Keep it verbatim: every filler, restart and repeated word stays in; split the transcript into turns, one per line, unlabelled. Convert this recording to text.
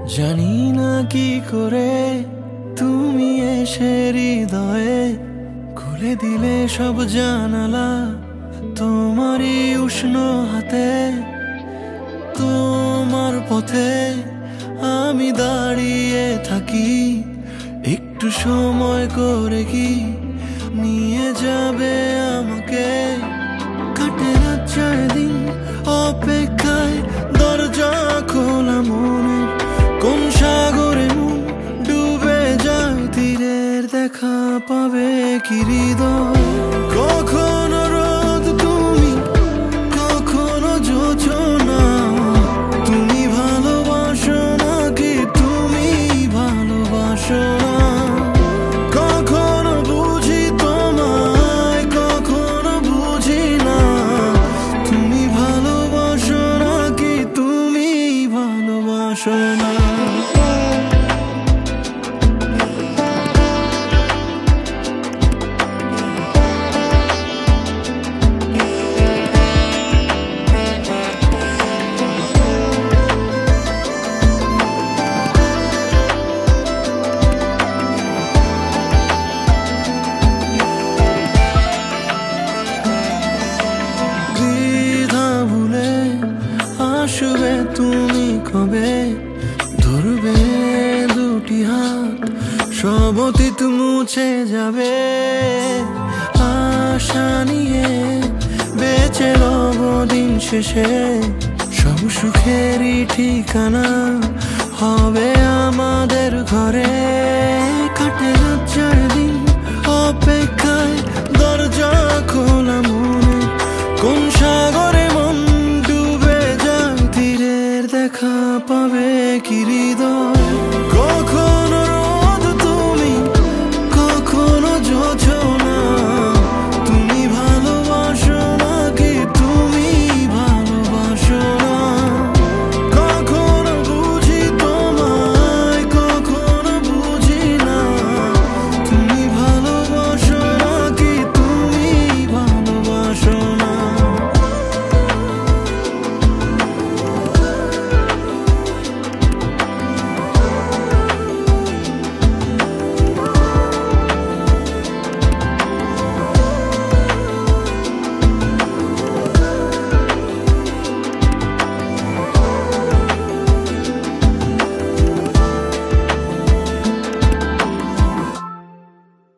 জানি না কি করে তুমি এসে হৃদয়ে খুলে দিলে সব জানালা তোমারই উষ্ণ হাতে। তোমার পথে আমি দাঁড়িয়ে থাকি, একটু সময় করে কি নিয়ে যাবে আমাকে। কাটে না চার দিন অপেক্ষায়, দরজা খোলা মনে, কোন সাগরে মন ডুবে যায়, তীরের দেখা পাবে কি হৃদয়। কখনো রোদ তুমি, কখনো জোছনা, তুমি ভালোবাসো নাকি তুমি ভালোবাসো না। কখনো বুঝি তোমায়, কখনো বুঝি না, তুমি ভালোবাসো নাকি তুমি ভালোবাসো না। আসবে তুমি কবে, ধরবে দুটি হাত, সব অতীত মুছে যাবে। আশা নিয়ে বেঁচে রব দিন শেষে, সব সুখেরই ঠিকানা হবে আমাদের ঘরে।